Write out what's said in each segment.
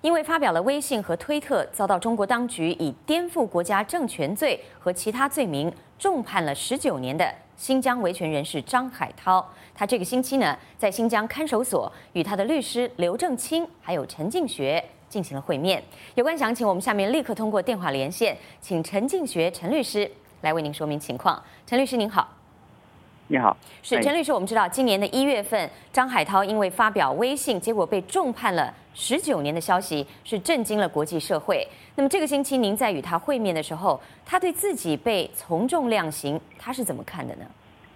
因为发表了微信和推特，遭到中国当局以颠覆国家政权罪和其他罪名重判了19年的新疆维权人士张海涛。他这个星期呢，在新疆看守所与他的律师刘正清还有陈敬学进行了会面。有关详情，我们下面立刻通过电话连线，请陈敬学陈律师来为您说明情况。陈律师您好。 你好， 是陈律师，我们知道今年的1月份，张海涛因为发表微信，结果被重判了19年的消息，是震惊了国际社会。那么这个星期您在与他会面的时候，他对自己被从重量刑，他是怎么看的呢？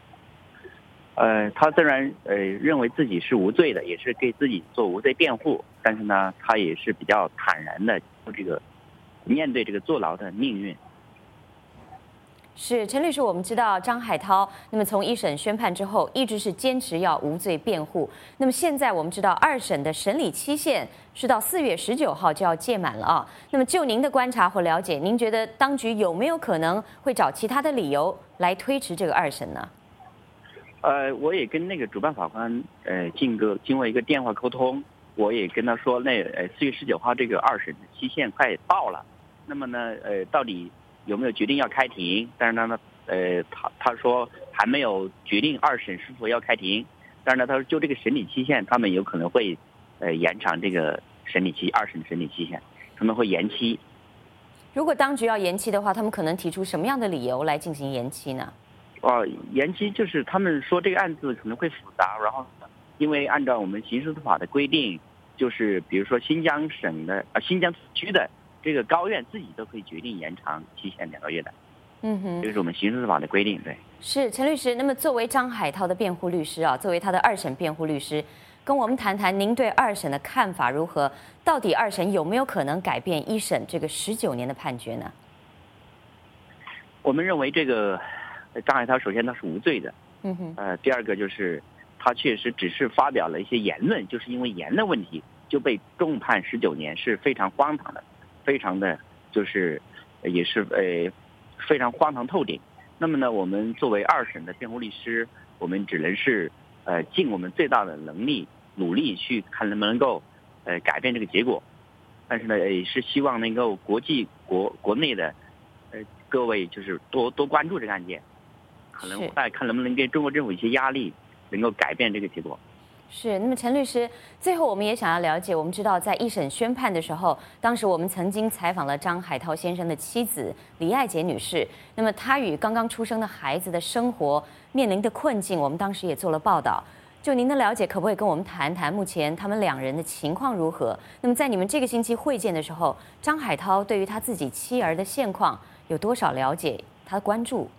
他虽然认为自己是无罪的，也是给自己做无罪辩护，但是呢，他也是比较坦然的面对这个坐牢的命运。 是陈律师，我们知道张海涛，那么从一审宣判之后，一直是坚持要无罪辩护。那么现在我们知道2审的审理期限是到4月19号就要届满了啊。那么就您的观察或了解，您觉得当局有没有可能会找其他的理由来推迟这个2审呢？ 我也跟那个主办法官经过一个电话沟通，我也跟他说，4月19号这个2审的期限快到了，那么呢，到底有没有决定要开庭？但是呢，他说还没有决定2审是否要开庭。但是呢，他说就这个审理期限，他们有可能会延长这个2审审理期限，可能会延期。 如果当局要延期的话，他们可能提出什么样的理由来进行延期呢？ 延期就是他们说这个案子可能会复杂，然后因为按照我们刑事司法的规定，就是比如说新疆区的这个高院自己都可以决定延长期限2个月的。这是我们刑事司法的规定。对， 是陈律师。那么作为张海涛的辩护律师啊，作为他的2审辩护律师，跟我们谈谈您对2审的看法如何？到底2审有没有可能改变1审这个19年的判决呢？ 我们认为这个张海涛首先他是无罪的。第二个就是他确实只是发表了一些言论，就是因为言论问题就被重判19年，是非常荒唐的，非常的就是也是非常荒唐透顶。那么呢，我们作为2审的辩护律师，我们只能是尽我们最大的能力努力去看能不能够改变这个结果。但是呢，也是希望能够国内的各位就是多关注这个案件，可能看能不能给中国政府一些压力，能够改变这个结果。 是，那么陈律师，最后我们也想要了解，我们知道在1审宣判的时候，当时我们曾经采访了张海涛先生的妻子李爱杰女士，那么她与刚刚出生的孩子的生活面临的困境，我们当时也做了报道。就您的了解，可不可以跟我们谈谈目前他们2人的情况如何？那么在你们这个星期会见的时候，张海涛对于他自己妻儿的现况有多少了解？他的关注？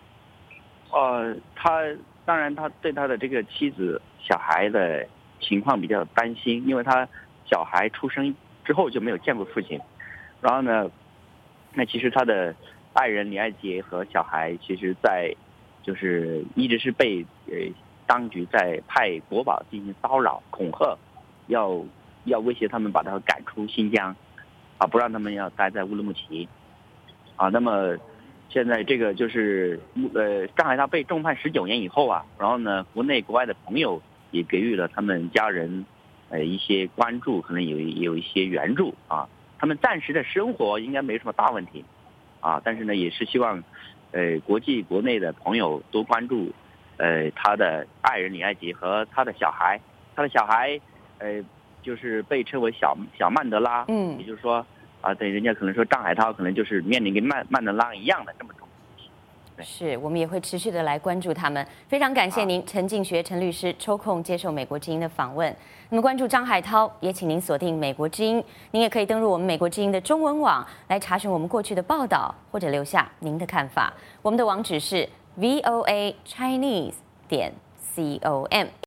当然他对他的这个妻子小孩的情况比较担心，因为他小孩出生之后就没有见过父亲。然后呢，那其实他的爱人李爱杰和小孩其实就是一直是被当局在派国保进行骚扰恐吓，要威胁他们把他赶出新疆，不让他们要待在乌鲁木齐。那么现在这个就是张海涛被重判19年以后然后呢，国内国外的朋友也给予了他们家人一些关注，可能有一些援助他们暂时的生活应该没什么大问题但是呢，也是希望国内的朋友多关注他的爱人李爱杰和他的小孩。他的小孩就是被称为小曼德拉，也就是说对，人家可能说张海涛可能就是面临跟曼德拉一样的这么重问题。 是，我们也会持续的来关注他们。非常感谢您，陈敬学陈律师抽空接受美国之音的访问。那么关注张海涛，也请您锁定美国之音。您也可以登入我们美国之音的中文网来查询我们过去的报道，或者留下您的看法。我们的网址是voachinese.com。